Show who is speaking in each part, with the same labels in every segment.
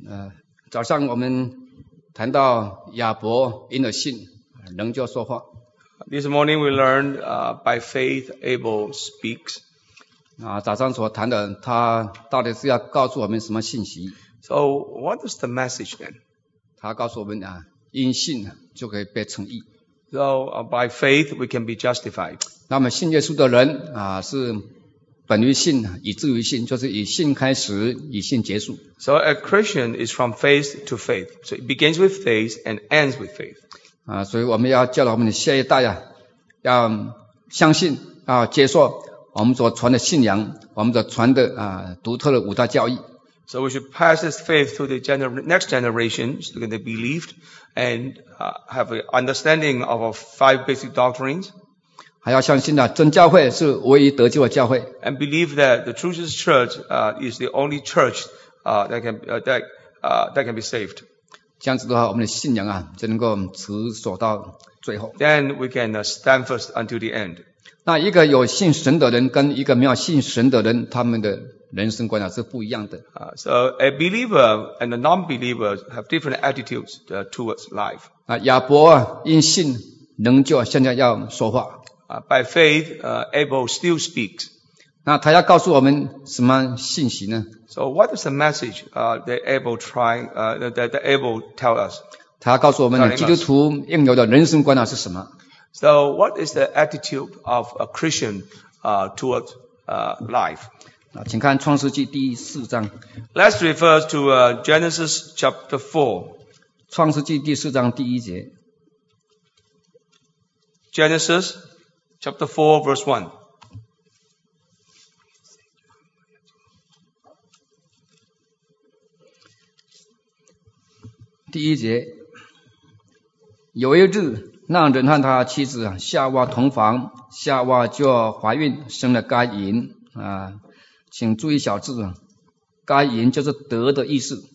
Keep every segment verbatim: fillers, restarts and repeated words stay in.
Speaker 1: 呃，早上我们谈到亚伯因着信仍旧说话。
Speaker 2: This morning we learned uh, by faith Abel speaks.
Speaker 1: 啊，早上所谈的，他到底是要告诉我们什么信息？
Speaker 2: So what is the message then?
Speaker 1: 他告诉我们啊，因信就可以被称义。
Speaker 2: So uh, by faith we can be justified.
Speaker 1: 那么信耶稣的人啊，是本于信，以至于信，就是以信开始，以信结束。
Speaker 2: So a Christian is from faith to faith. So it begins with faith and ends with faith.
Speaker 1: 啊，所以我们要教导我们的下一代呀、啊，要相信，要接受我们所传的信仰，我们所传的啊独特的五大教义。
Speaker 2: So we should pass this faith to the gener- next generation, so that they believed and uh, have an understanding of our five basic doctrines.
Speaker 1: 还要相信啊，真教会是唯一得救的教会。
Speaker 2: And believe that the True Jesus Church uh, is the only church uh, that can uh, that uh, that can be saved.
Speaker 1: 这样子的话，我们的信仰啊，就能够持守到最后。
Speaker 2: Then we can uh, stand first until the end.
Speaker 1: 那一个有信神的人跟一个没有信神的人，他们的人生观啊是不一样的。
Speaker 2: Uh, so a believer and a non-believer have different attitudes uh, towards life.
Speaker 1: 啊，亚伯啊，因信仍旧现在要说话。
Speaker 2: Uh, by faith, uh, Abel still speaks.
Speaker 1: 那他要告诉我们什么信息呢？
Speaker 2: So what is the message uh, that Abel trying uh, that, that Abel tell us?
Speaker 1: 他要告诉我们，基督徒应有的人生观啊是什么？
Speaker 2: So what is the attitude of a Christian uh, towards uh, life?
Speaker 1: 啊，请看创世纪第四章。
Speaker 2: Let's refer to uh, Genesis chapter four.
Speaker 1: 创世纪第四章第一节。
Speaker 2: Genesis chapter four, verse one.
Speaker 1: 第一节，有一日，那人和他妻子夏娃同房，夏娃就怀孕，生了该隐啊。请注意小字，该隐就是得的意思。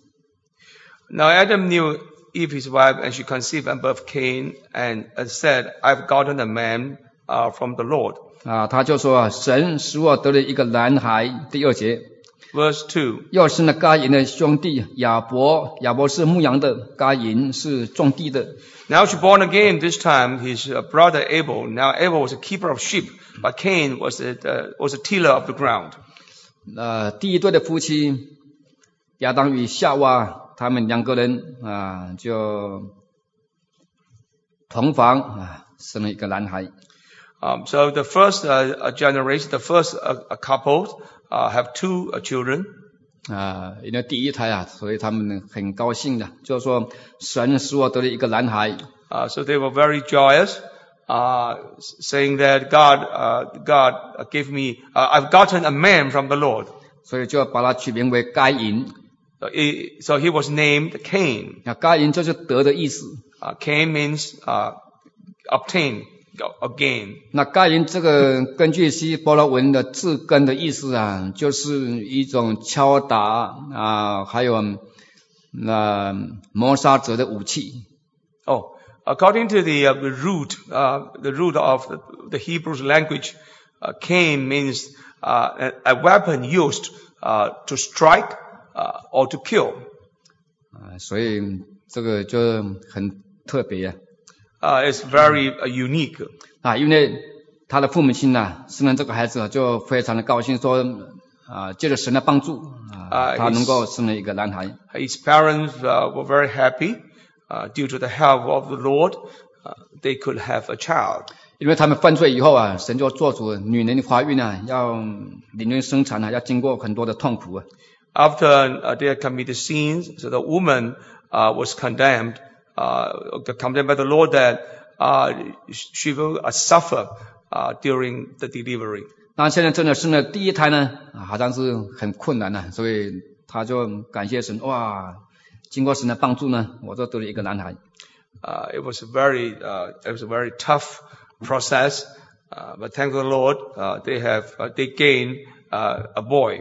Speaker 2: Now Adam knew Eve his wife, and she conceived and birthed Cain, and said, "I've gotten a man uh, from the Lord."
Speaker 1: 啊，他就说，神使我得了一个男孩。第二节。
Speaker 2: Verse two.
Speaker 1: 又生了该隐的兄弟亚伯，亚伯是牧羊的，该隐是种地的。
Speaker 2: Now she born again. This time his brother Abel. Now Abel was a keeper of sheep, but Cain was a uh, was a tiller of the ground.
Speaker 1: 呃，第一对的夫妻亚当与夏娃，他们两个人啊就同房啊，生了一个男孩。
Speaker 2: Um, so the first uh, generation, the first uh, couple uh, have two uh, children.
Speaker 1: 啊，因为第一胎啊，所以他们很高兴的，就是说神使我得了一个男孩。
Speaker 2: Uh, so they were very joyous, uh, saying that God, uh, God gave me, uh, I've gotten a man from the Lord.
Speaker 1: 所以就把他取名为该隐。
Speaker 2: So he, so he was named Cain.
Speaker 1: 那该隐就是得的意思。
Speaker 2: Uh, Cain means uh, obtain, again.
Speaker 1: 那该隐这个根据希伯来文的字根的意思啊，就是一种敲打啊，还有那、呃、谋杀者的武器。
Speaker 2: Oh, according to the, uh, the root, uh, the root of the, the Hebrew language, uh, Cain means uh, a, a weapon used uh, to strike uh, or to kill.
Speaker 1: 啊，所以这个就很特别呀。
Speaker 2: Uh, it's very uh, unique.
Speaker 1: 啊，因为他的父母亲呐、生了这个孩子就非常的高兴，说啊，借着神的帮助啊，他能够生了一个男孩。
Speaker 2: His parents uh, were very happy uh, due to the help of the Lord. Uh, they could have a child.
Speaker 1: 因为他们犯罪以后啊，神就做主，女人怀孕啊，要领孕生产啊，要经过很多的痛苦啊。
Speaker 2: After uh, they had committed sins, so the woman uh, was condemned, uh, condemned by the Lord that uh, she will uh, suffer uh, during the delivery.
Speaker 1: 那现在真的生了第一胎呢，啊，好像是很困难的，所以他就感谢神，哇，经过神的帮助呢，我就得了一个男孩。
Speaker 2: Uh, it was a very, uh, it was a very tough process, uh, but thank the Lord, uh, they have, uh, they gained uh, a boy.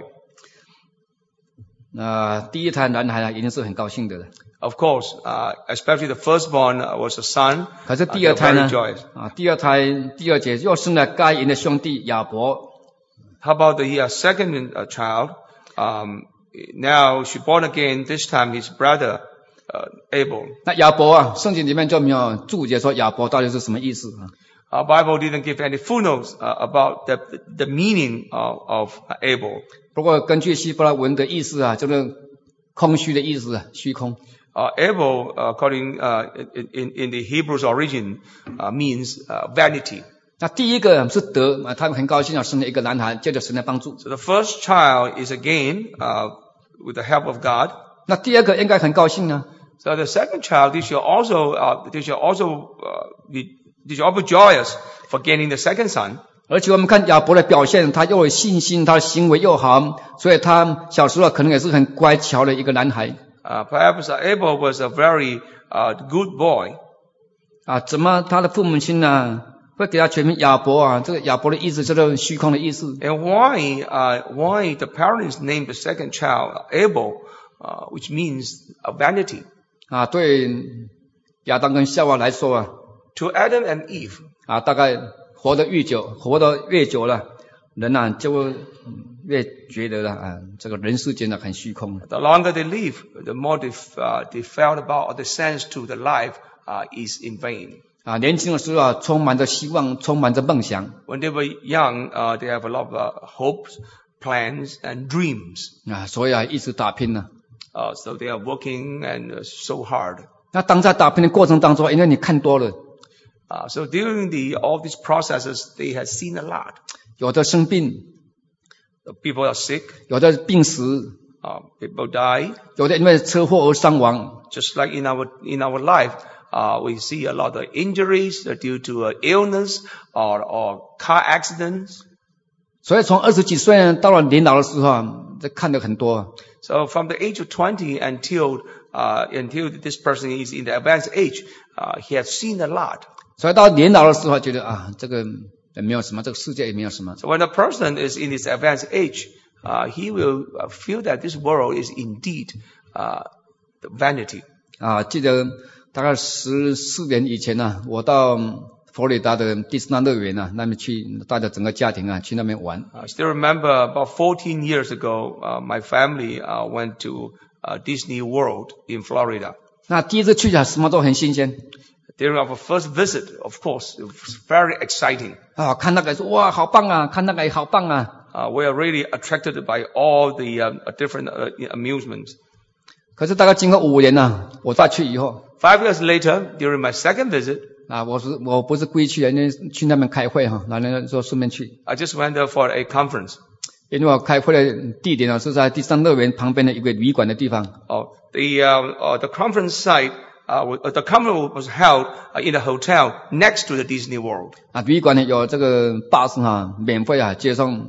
Speaker 1: 那、呃、第一胎男孩啊，一定是很高兴的了。
Speaker 2: Of course, uh, especially the firstborn was a son.
Speaker 1: 可是第二胎呢？啊，第二胎第二节又生了该隐的兄弟亚伯。
Speaker 2: How about the uh, second uh, child? Um, Now she born again, this time his brother, uh, Abel.
Speaker 1: 那亚伯啊，圣经里面就没有注解说亚伯到底是什么意思啊？
Speaker 2: Our Bible didn't give any footnotes uh, about the, the meaning of, of Abel.
Speaker 1: 不过根据希伯来文的意思啊，就是空虚的意思啊，虚空。
Speaker 2: Uh, Abel, uh, according uh, in, in the Hebrew's origin, uh, means uh, vanity.
Speaker 1: 那第一个是得啊，他们很高兴啊，生了一个男孩，借着神的帮助。
Speaker 2: So the first child is again uh, with the help of God.
Speaker 1: 那第二个应该很高兴啊，
Speaker 2: So the second child, they should also, uh, they should also uh, be, they should also be joyous for gaining the second son.
Speaker 1: 而且我们看亚伯的表现，他又有信心，他的行为又好，所以他小时候可能也是很乖巧的一个男孩。
Speaker 2: Uh, perhaps Abel was a very uh, good boy.
Speaker 1: 啊，怎么他的父母亲呢会给他全名亚伯啊？这个亚伯的意思就是虚空的意思。
Speaker 2: And why, uh, why the parents named the second child Abel, uh, which means a vanity?
Speaker 1: 啊，对亚当跟夏娃来说啊，
Speaker 2: To Adam and Eve,
Speaker 1: 啊，大概活得越久，活得越久了，人啊就会越觉得啊，这个人世间呢很虚空。
Speaker 2: the longer they live, the more they, uh, they felt about or the sense to the life uh, is in vain.
Speaker 1: 啊，年轻的时候啊，充满着希望，充满着梦想。
Speaker 2: When they were young, uh, they have a lot of uh, hopes, plans, and dreams.
Speaker 1: 啊，所以啊，一直打拼呢。
Speaker 2: Uh, so they are working and uh, so hard.
Speaker 1: 那当在打拼的过程当中，因为你看多了，
Speaker 2: Uh, so during the all these processes, they had seen a lot.
Speaker 1: 有的生病，
Speaker 2: People are sick.
Speaker 1: 有的病死，
Speaker 2: Uh, people die.
Speaker 1: 有的因为车祸而伤亡。
Speaker 2: Just like in our in our life, uh, we see a lot of injuries due to uh, illness or or car accidents.
Speaker 1: 所以从二十几岁到了年老的时候啊，这看得很多。
Speaker 2: So from the age of twenty until uh, until this person is in the advanced age, uh, he has seen a lot.
Speaker 1: 所以到年老的时候，觉得啊，这个也没有什么，这个世界也没有什么。
Speaker 2: So when a person is in his advanced age, uh, he will feel that this world is indeed uh, the vanity.
Speaker 1: 啊，记得大概十四年以前呢、啊，我到佛罗里达的迪士尼乐园啊，那边去带着整个家庭啊去那边玩。
Speaker 2: I still remember about fourteen years ago, uh, my family uh, went to uh, Disney World in Florida.
Speaker 1: 那第一次去啊，什么都很新鲜
Speaker 2: During our first visit, of course, it was very exciting.
Speaker 1: 啊，看那个说哇好棒啊，看那个也好棒啊。
Speaker 2: Uh, we are really attracted by all the uh, different uh, amusements.
Speaker 1: 可是大概经过五年呢、啊，我再去以后
Speaker 2: Five years later, during my second visit,
Speaker 1: 啊，我是我不是故意去的，因为去那边开会哈、啊，然后说顺便去，
Speaker 2: I just went there for a conference.
Speaker 1: 因为我开会的地点啊是在第三乐园旁边的一个旅馆的地方
Speaker 2: Oh, the uh, uh, the conference site, uh, was- uh, the conference was held uh, in a hotel next to the Disney World.
Speaker 1: 啊，旅馆呢有这个巴士哈、啊，免费啊接送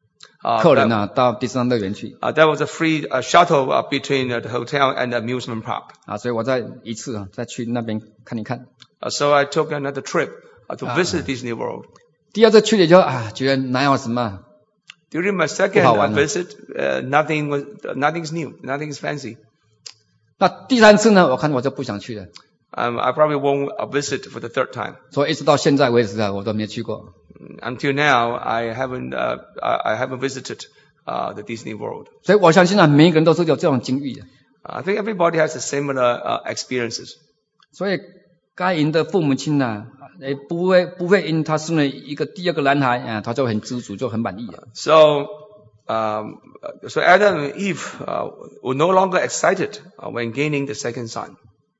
Speaker 2: Uh,
Speaker 1: 客人
Speaker 2: that,
Speaker 1: 啊到第三乐园去
Speaker 2: uh, there was a free uh, shuttle uh, between uh, the hotel and the amusement park.
Speaker 1: 啊，所以我再一次啊再去那边看一看。
Speaker 2: Uh, so I took another trip uh, to
Speaker 1: Ah.
Speaker 2: visit Disney World.
Speaker 1: 第二次去了就啊，觉得哪有什么
Speaker 2: During my second
Speaker 1: 不好
Speaker 2: uh,
Speaker 1: 玩了。
Speaker 2: visit, uh, nothing was, uh, nothing's new, nothing's fancy.
Speaker 1: 那第三次呢，我看我就不想去了，
Speaker 2: Um, I probably won't uh, visit for the third time.
Speaker 1: 所以一直到现在为止啊，我都没去过。
Speaker 2: Until now, I haven't, uh, I I haven't visited uh, the Disney World.
Speaker 1: 所以我相信啊，每一个人都是有这种经历的。
Speaker 2: I think everybody has a similar uh, experiences.
Speaker 1: 所以该隐的父母亲呢、也不会不会因他生了一个第二个男孩啊，他就很知足，就很满意了。
Speaker 2: So, um, so Adam and Eve uh, were no longer excited uh, when gaining the second son.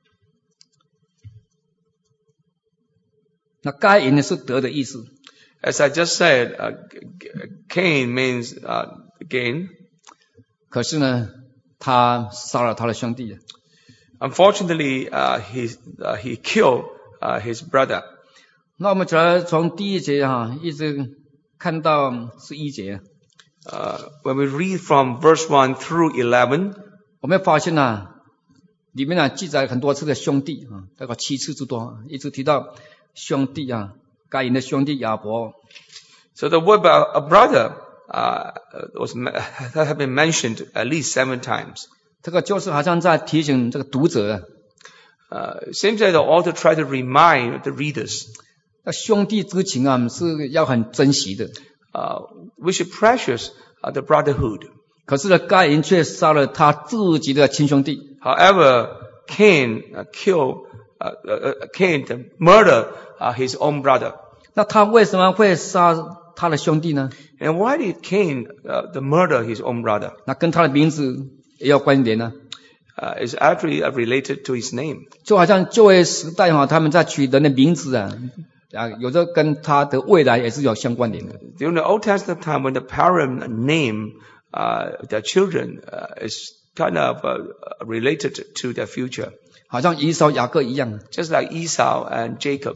Speaker 1: 那该隐呢是得的意思，
Speaker 2: As I just said, uh, Cain means uh, gain.
Speaker 1: 可是呢，他杀了他的兄弟。
Speaker 2: Unfortunately, uh, he uh, he killed uh, his brother.
Speaker 1: 那我们主要从第一节哈、一直看到十一节，
Speaker 2: Uh, when we read from verse one through eleven,
Speaker 1: 我们发现啊，里面呢记载很多次的兄弟啊，大概七次之多，一直提到兄弟啊，该隐的兄弟亚伯。
Speaker 2: so the word about a brother uh, was that have been mentioned at least seven times.
Speaker 1: 这个就是好像在提醒这个读者啊，
Speaker 2: Uh, it seems that the author tried to remind the readers
Speaker 1: 那兄弟之情啊是要很珍惜的。
Speaker 2: uh, we should precious uh, the brotherhood.
Speaker 1: 可是呢，该隐却杀了他自己的亲兄弟。
Speaker 2: However, Cain uh, killed, uh, uh, Cain murdered uh, his own brother.
Speaker 1: 那他为什么会杀他的兄弟呢？
Speaker 2: And why did Cain uh, the murder his own brother?
Speaker 1: 那跟他的名字也有关联呢。
Speaker 2: Uh, it's actually uh, related to his name.
Speaker 1: 就好像旧约时代哈，他们在取人的名字啊，啊，有的跟他的未来也是有相关联的。
Speaker 2: During the Old Testament time, when the parent name uh, their children uh, is kind of uh, related to their future.
Speaker 1: 好像以扫雅各一样。
Speaker 2: Just like Esau and Jacob.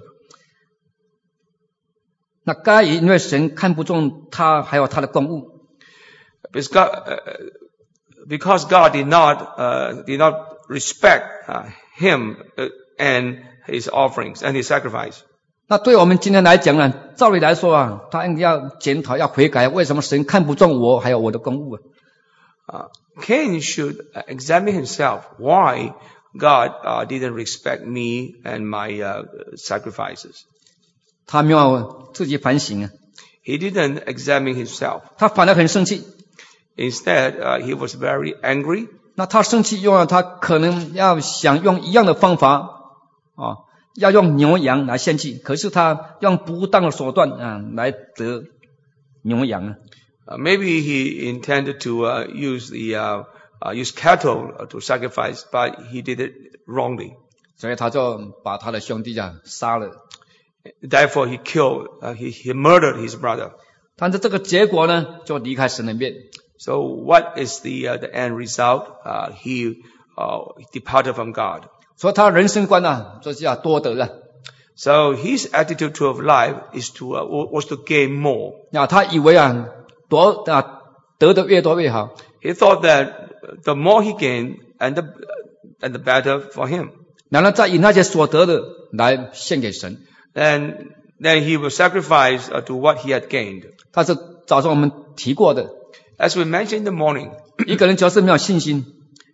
Speaker 1: 那该隐因为神看不中他还有他的公物。
Speaker 2: Because God, uh, because God did not, uh, did not respect uh, him uh, and his offerings and his sacrifice.
Speaker 1: 那对我们今天来讲呢，照理来说啊，他应该要检讨，要悔改，为什么神看不中我还有我的公物啊？
Speaker 2: Uh, Cain should examine himself why God uh, didn't respect me and my uh, sacrifices.
Speaker 1: 他没有自己反省啊。
Speaker 2: He didn't examine himself.
Speaker 1: 他反而很生气。
Speaker 2: Instead, uh, he was very angry.
Speaker 1: 那他生气用了，他可能要想用一样的方法啊，要用牛羊来献祭，可是他用不当的手段啊来得牛羊啊。
Speaker 2: Uh, maybe he intended to uh, use the uh, uh, use cattle to sacrifice, but he did it wrongly.
Speaker 1: 所以他就把他的兄弟啊杀了。
Speaker 2: Therefore, he killed, uh, he, he murdered his brother.
Speaker 1: 但是这个结果呢，就离开神的面。
Speaker 2: So, what is the uh, the end result? Uh, he uh, departed from God.
Speaker 1: 所以他人生观啊，就是要多得啊。
Speaker 2: So, his attitude toward life is to uh, was to gain more.
Speaker 1: 那他以为啊，多啊得的越多越好。
Speaker 2: He thought that the more he gained, and the and the better for him.
Speaker 1: 然后再以那些所得的来献给神。
Speaker 2: And then he will sacrifice uh, to what he had gained.
Speaker 1: 他是早上我们提过的。
Speaker 2: As we mentioned in the morning,
Speaker 1: 一个人只要是没有信心，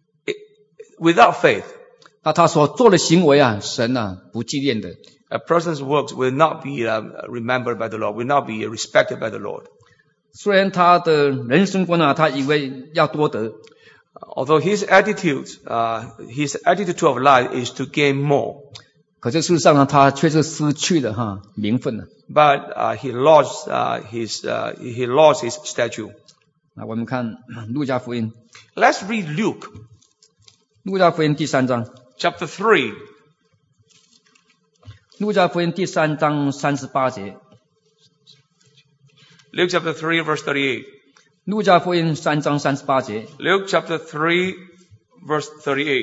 Speaker 2: without faith,
Speaker 1: 那他所做的行为啊，神啊不纪念的。
Speaker 2: a person's works will not be uh, remembered by the Lord, will not be respected by the Lord.
Speaker 1: 虽然他的人生观啊，他以为要多得，
Speaker 2: Although his attitude, uh, his attitude toward life is to gain more,
Speaker 1: 可是事实上呢，他却是失去了哈名分了。
Speaker 2: but uh, he lost uh, his uh, he lost his statue.
Speaker 1: 那我们看路加福音，
Speaker 2: Let's read Luke
Speaker 1: 路加福音第三章，
Speaker 2: chapter three.
Speaker 1: 路加福音第三章三十八节，
Speaker 2: Luke chapter three, verse thirty-eight.
Speaker 1: 路加福音三章三十八节，
Speaker 2: Luke chapter three, verse thirty-eight.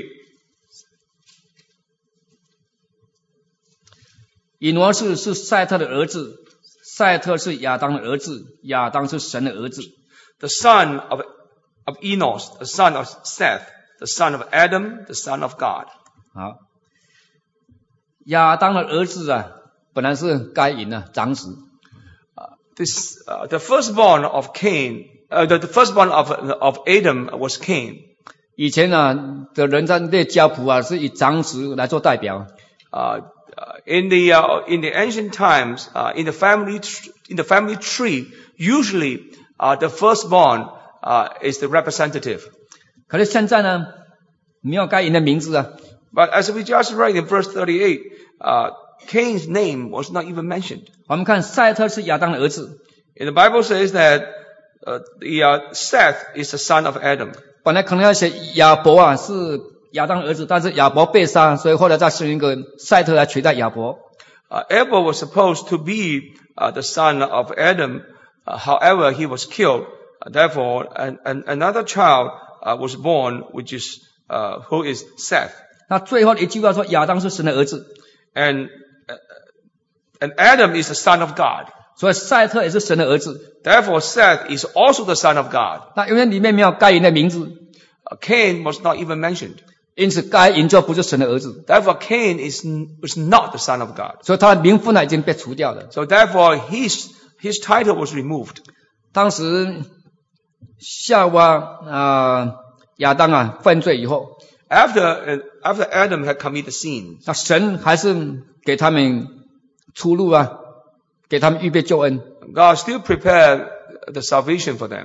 Speaker 1: 以挪士是赛特的儿子，赛特是亚当的儿子，亚当是神的儿子。
Speaker 2: The son of, of Enos, the son of Seth, the son of Adam, the son of God.
Speaker 1: 好，亚当的儿子啊，本来是该隐啊，长子。
Speaker 2: This, uh, the firstborn of Cain, uh, the, the firstborn of, of Adam was Cain.
Speaker 1: 以前啊的人在列家谱啊，是以长子来做代表。
Speaker 2: Uh, uh, in the uh, in the ancient times, uh, in the family tr- in the family tree, usually uh, the firstborn uh, is the representative.
Speaker 1: 可是现在呢，没有该隐的名字啊。
Speaker 2: But as we just read in verse thirty-eight, uh, Cain's name was not even mentioned.
Speaker 1: 我们看赛特是亚当的儿子，
Speaker 2: And the Bible says that uh, the uh, Seth is the son of Adam.
Speaker 1: 本来可能要写亚伯啊是亚当的儿子，但是亚伯被杀，所以后来再生一个赛特来取代亚伯。
Speaker 2: Uh, Abel was supposed to be uh, the son of Adam. Uh, however, he was killed. Uh, therefore, an, an, another child uh, was born, which is uh, who is Seth.
Speaker 1: 那最后一句话说亚当是神的儿子，
Speaker 2: And uh, and Adam is the son of God.
Speaker 1: 所以赛特也是神的儿子。
Speaker 2: Therefore, Seth is also the son of God.
Speaker 1: 那因为里面没有该隐的名字，
Speaker 2: Uh, Cain was not even mentioned.
Speaker 1: 因此该隐就不是神的儿子，
Speaker 2: Therefore, Cain is, is not the son of God.
Speaker 1: 所以他的名分呢已经被除掉了。
Speaker 2: So therefore, his his title was removed.
Speaker 1: 当时夏娃啊亚当啊犯罪以后，
Speaker 2: After uh, after Adam had committed sin,
Speaker 1: 那神还是给他们出路啊，给他们预备救恩。
Speaker 2: God still prepared the salvation for them.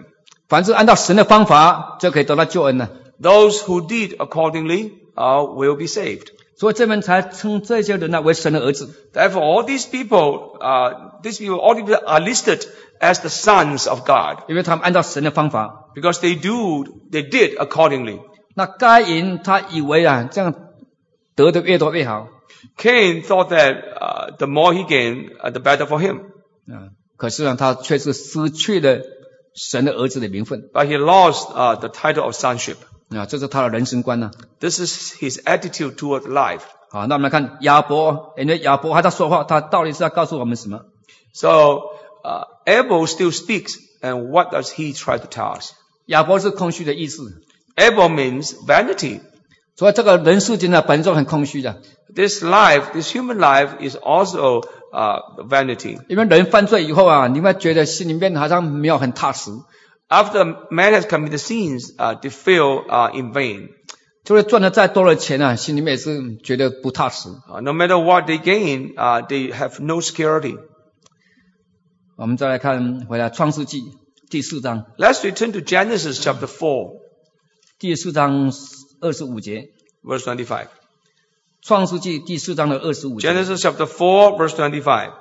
Speaker 1: 凡是按照神的方法，就可以得到救恩了。
Speaker 2: Those who did accordingly uh, will be saved.
Speaker 1: 所以这边才称这些人呢为神的儿子。
Speaker 2: Therefore, all these people, uh, these people, all these people are listed as the sons of God
Speaker 1: 因为他们按照神的方法。
Speaker 2: because they do, they did accordingly.
Speaker 1: 那该隐他以为啊，这样得的越多越好。
Speaker 2: Cain thought that uh, the more he gained, uh, the better for him.
Speaker 1: 啊，可是呢，他却是失去了神的儿子的名分。
Speaker 2: But he lost uh, the title of sonship.
Speaker 1: 啊，这是他的人生观呢。
Speaker 2: This is his attitude toward life.
Speaker 1: 好，那我们来看亚伯，因为亚伯还在说话，他到底是要告诉我们什么？
Speaker 2: So uh, Abel still speaks, and what does he try to tell us?
Speaker 1: 亚伯是空虚的意思，
Speaker 2: Abel means vanity.
Speaker 1: 所以这个人世间呢，本就很空虚的。
Speaker 2: This life, this human life is also uh, vanity.
Speaker 1: 因为人犯罪以后啊，你会觉得心里面好像没有很踏实，
Speaker 2: After man has committed sins, uh, they feel uh, in vain.
Speaker 1: 就是赚的再多的钱啊，心里面也是觉得不踏实。
Speaker 2: Uh, no matter what they gain, uh, they have no security.
Speaker 1: 我们再来看回来创世纪第四章，
Speaker 2: Let's return to Genesis chapter four,
Speaker 1: 第四章二十五节，
Speaker 2: verse twenty-five.
Speaker 1: 创世纪第四章的二十五节。
Speaker 2: Genesis chapter four, verse twenty-five.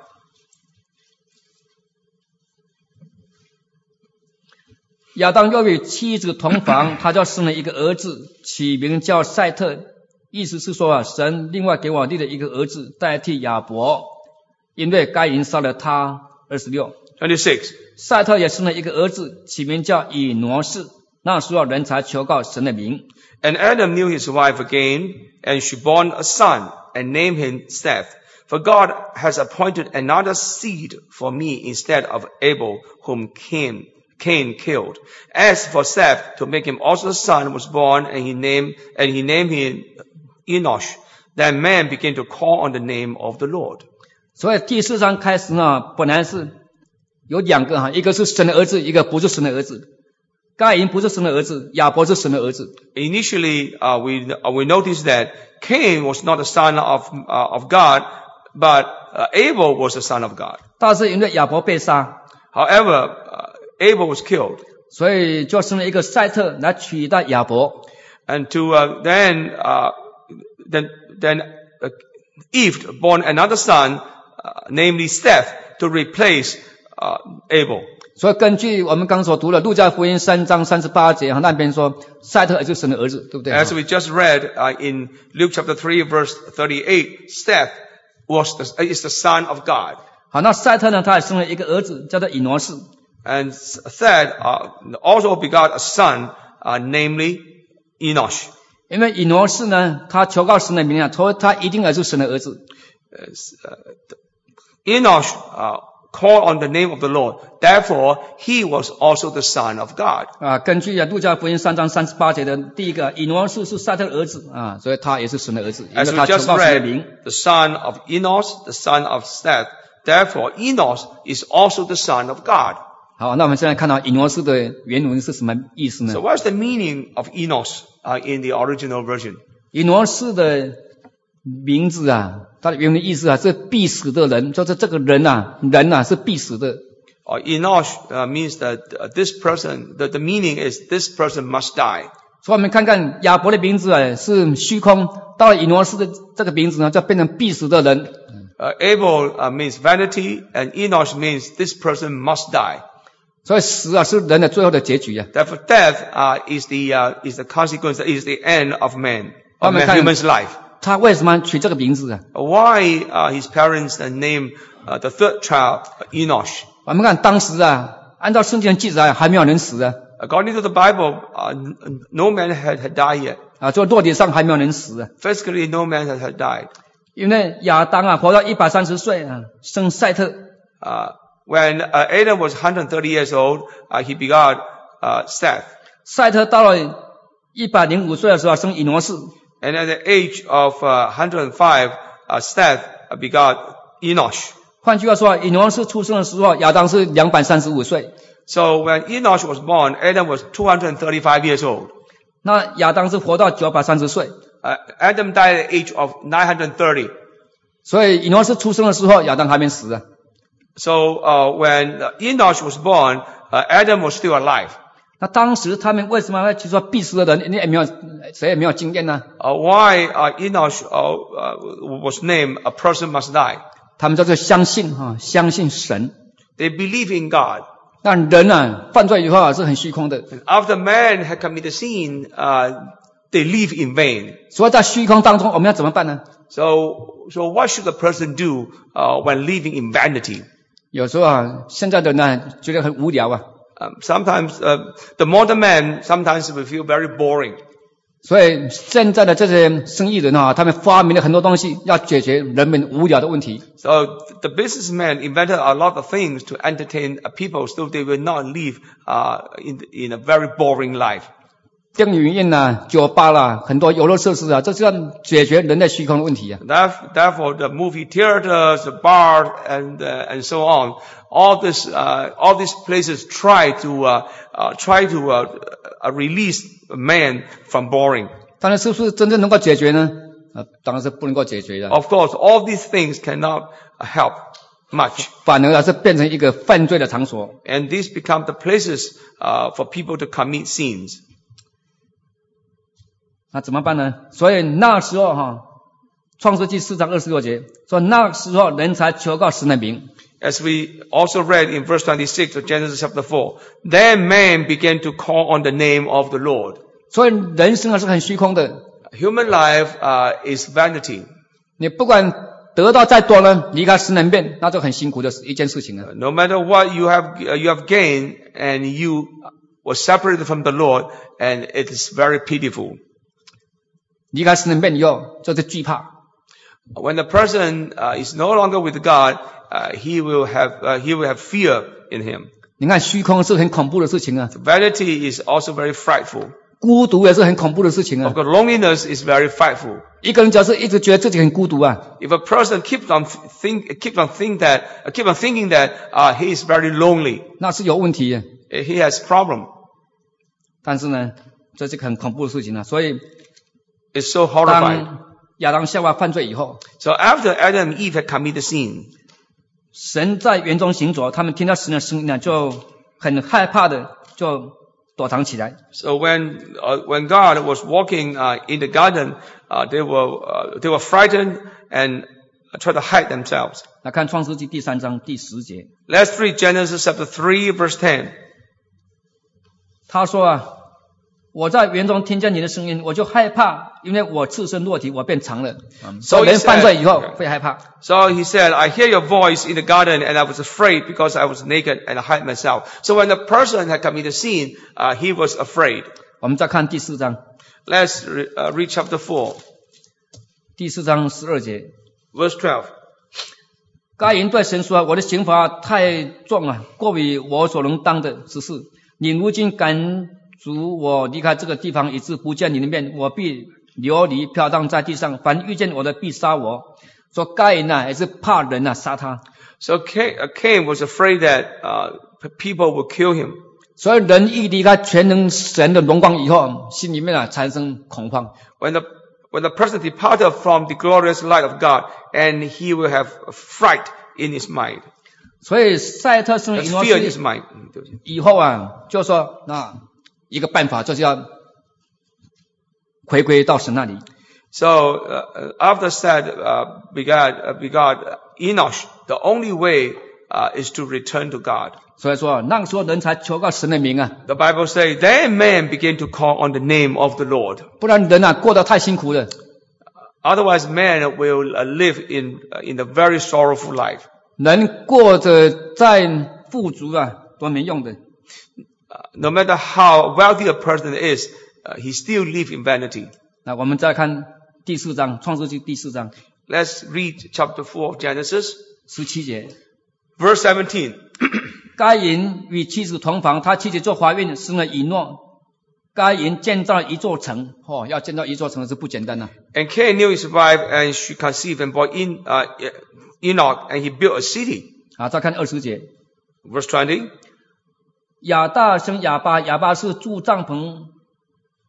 Speaker 1: 亚当又与妻子同房，他就生了一个儿子，起名叫赛特，意思是说啊，神另外给我立了一个儿子代替亚伯，因为该隐杀了他。二十六，
Speaker 2: twenty-six.
Speaker 1: 赛特也生了一个儿子，起名叫以挪士，那时候人才求告神的名。
Speaker 2: And Adam knew his wife again, and she bore a son, and named him Seth. For God has appointed another seed for me instead of Abel, whom Cain, Cain killed. As for Seth, to make him also a son was born, and he named and he named him Enosh. Then man began to call on the name of the Lord.
Speaker 1: 所以第四章开始呢，本来是有两个哈，一个是神的儿子，一个不是神的儿子。该隐不是神的儿子，亚伯是神的儿子。
Speaker 2: Initially, uh, we uh, we noticed that Cain was not the son of uh, of God, but uh, Abel was the son of God.
Speaker 1: 但是因为亚伯被杀，
Speaker 2: However, uh, Abel was killed,
Speaker 1: 所以就生了一个赛特来取代亚伯。
Speaker 2: and to uh, then uh, then then uh, Eve born another son, uh, namely Seth, to replace uh, Abel.
Speaker 1: 所以根据我们刚所读的路加福音三章三十八节，那边说赛特也是神的儿子，对不对？
Speaker 2: As we just read uh, in Luke chapter three, verse thirty-eight, Seth was the, is the son of God,
Speaker 1: 好，那赛特呢，他也生了一个儿子，叫做以挪士。
Speaker 2: and Seth uh, also begot a son, uh, namely Enosh.
Speaker 1: 因为以挪士呢，他求告神的名啊，说他一定也是神的儿子。
Speaker 2: Enosh uh, called on the name of the Lord. Therefore, he was also the son of God.
Speaker 1: 啊，根据啊路加福音三章三十八节的第一个，以挪士是赛特的儿子啊，所以他也是神的儿子，因
Speaker 2: As
Speaker 1: 为
Speaker 2: we
Speaker 1: 他求
Speaker 2: just
Speaker 1: 告神的名。
Speaker 2: read, the son of Enos, the son of Seth. Therefore, Enos is also the son of God.
Speaker 1: 好，那我们现在看到以挪士的原文是什么意思呢
Speaker 2: So， what's the meaning of Enos uh, in the original version?
Speaker 1: 以挪士的名字啊，它的原文意思啊是必死的人，就是这个人啊，人啊是必死的。
Speaker 2: Or Enosh uh, means that uh, this person, the, the meaning is this person must die.
Speaker 1: 所以我们看看亚伯的名字啊是虚空，到了以挪士的这个名字呢，就变成必死的人。
Speaker 2: Uh, Abel uh, means vanity, and Enosh means this person must die.
Speaker 1: 所以死啊是人的最后的结局啊。
Speaker 2: Therefore, death uh, is the uh, is the consequence, is the end of man, of man, human's life.
Speaker 1: 他为什么取这个名字啊？
Speaker 2: Why uh, his parents uh, named uh, the third child Enosh?
Speaker 1: 我们看当时啊，按照圣经记载，还没有人死啊，
Speaker 2: According to the Bible, uh, n- no man had, had died yet.
Speaker 1: 啊，就落地上还没有人死啊。
Speaker 2: Physically, no man had, had died.
Speaker 1: 因为亚当啊活到一百三十岁啊，生赛特。
Speaker 2: Uh, when uh, Adam was one hundred thirty years old, uh, he begot uh, Seth.
Speaker 1: 赛特到了一百零五岁的时候生以挪士。
Speaker 2: And at the age of uh, one hundred five, uh, Seth uh, begot Enosh.
Speaker 1: 换句话说，以挪士出生的时候，亚当是两百三十五岁，
Speaker 2: So when Enosh was born, Adam was two hundred thirty-five years old.
Speaker 1: 那亚当是活到九百三十岁。
Speaker 2: Uh, Adam died at the age of nine hundred thirty.
Speaker 1: 所以以挪士出生的时候，亚当还没死啊。
Speaker 2: So uh, when uh, Enosh was born, uh, Adam was still alive.
Speaker 1: 那当时他们为什么会去说必死的人？你也没有，谁也没有经验呢？
Speaker 2: Uh, why uh, Enosh uh, uh, was named a person must die?
Speaker 1: 他们叫做相信哈、啊，相信神。
Speaker 2: They believe in God.
Speaker 1: 但人啊，犯罪以后啊是很虚空的，
Speaker 2: After man had committed sin, uh, they live in vain.
Speaker 1: 所以在虚空当中，我们要怎么办呢？
Speaker 2: So, so what should a person do uh, when living in vanity?
Speaker 1: 有时候啊，现在的人呢觉得很无聊啊，
Speaker 2: Um, sometimes uh, the modern man sometimes will feel very boring.
Speaker 1: 所以现在的这些生意人啊，他们发明了很多东西，要解决人们无聊的问题。
Speaker 2: So the businessman invented a lot of things to entertain people, so they will not live uh, in in a very boring life.
Speaker 1: 电影院呐、酒吧啦，很多游乐设施啊，这是要解决人类虚空的问题啊。
Speaker 2: Therefore, the movie theaters, the bar, and uh, and so on, all this, uh, all these places try to uh, uh, try to uh, uh, release man from boring.
Speaker 1: 但是是不是真正能够解决呢？啊，当然是不能够解决的，
Speaker 2: Of course, all these things cannot help much,
Speaker 1: 反而啊是变成一个犯罪的场所。
Speaker 2: and these become the places uh, for people to commit sins.
Speaker 1: 那怎么办呢？所以那时候哈，创世纪四章二十六节说，那时候人才求告神的名。
Speaker 2: As we also read in verse twenty-six of Genesis chapter four, then man began to call on the name of the Lord.
Speaker 1: 所以人生啊是很虚空的，
Speaker 2: Human life uh, is vanity.
Speaker 1: 你不管得到再多呢，离开神的面，那就很辛苦的一件事情啊。
Speaker 2: No matter what you have, uh, you have gained, and you were separated from the Lord, and it is very pitiful.
Speaker 1: 离开神的面以后，就是惧怕。
Speaker 2: When the person uh, is no longer with God, uh, he will have uh, he will have fear in him.
Speaker 1: 你看虚空是很恐怖的事情啊，
Speaker 2: Vanity is also very frightful.
Speaker 1: 孤独也是很恐怖的事情啊。
Speaker 2: Because loneliness is very frightful.
Speaker 1: 一个人只要是一直觉得自己很孤独啊，
Speaker 2: If a person keeps on think keep on think that uh, keep on thinking that uh, he is very lonely,
Speaker 1: 那是有问题的。
Speaker 2: he has problem.
Speaker 1: 但是呢，这是个很恐怖的事情啊。所以
Speaker 2: It's so horrifying.
Speaker 1: 当亚当夏娃犯罪以后，
Speaker 2: So after Adam and Eve had committed sin,
Speaker 1: 神在园中行走，他们听到神的声音呢，就很害怕的就躲藏起来。
Speaker 2: so when uh, when God was walking uh, in the garden, uh, they were uh, they were frightened and tried to hide themselves.
Speaker 1: 来看创世纪第三章第十节，
Speaker 2: Let's read Genesis chapter three, verse ten.
Speaker 1: 他说啊，我在园中听见你的声音，我就害怕，因为我赤身裸体，我变长了。所以人犯罪以后会害怕。
Speaker 2: So he said, I hear your voice in the garden, and I was afraid because I was naked and I hid myself. So when the person had committed sin, uh, he was afraid.
Speaker 1: 我们再看第四章，
Speaker 2: Let's re, uh, read chapter four,
Speaker 1: 第四章十二节，
Speaker 2: verse twelve.
Speaker 1: 该隐对神说：“我的刑罚太重了，过于我所能当的之事。你如今赶逐我离开这个地方，以致不见你的面，我必流离飘荡在地上。凡遇见我的，必杀我。”说该隐啊，也是怕人啊杀他。
Speaker 2: So Cain, uh, Cain was afraid that uh, people would kill him.
Speaker 1: 所以人一离开全能神的荣光以后，心里面啊产生恐慌。
Speaker 2: When the when the person departed from the glorious light of God, and he will have fright in his mind.
Speaker 1: 所以赛特生
Speaker 2: There's
Speaker 1: 以诺
Speaker 2: fear in his
Speaker 1: 斯
Speaker 2: mind.
Speaker 1: 以后啊，就说那一个办法就是要回归到神那里。
Speaker 2: So uh, after Seth uh, begot, uh, begot Enosh, the only way uh, is to return to God.
Speaker 1: 所以说那个时候人才求告神的名啊，
Speaker 2: The Bible says, then man began to call on the name of the Lord.
Speaker 1: 不然人啊过得太辛苦了。
Speaker 2: Otherwise, man will uh, live in uh, in a very sorrowful life.
Speaker 1: 人过着再富足啊都没用的。
Speaker 2: Uh, no matter how wealthy a person is, uh, he still lives in vanity.
Speaker 1: 那我们再看第四章，创世纪第四章
Speaker 2: Let's read chapter four of Genesis,
Speaker 1: 十七节。
Speaker 2: verse seventeen.
Speaker 1: 该隐与妻子同房，他妻子做怀孕，生了以诺。该隐建造了一座城，哦，要建造一座城是不简单的、啊。
Speaker 2: And Cain knew his wife, and she conceived and bore in, uh, Enoch, and he built a city.
Speaker 1: 好，再看二十节。
Speaker 2: Verse twenty.
Speaker 1: 亚大生亚巴，亚巴是住帐篷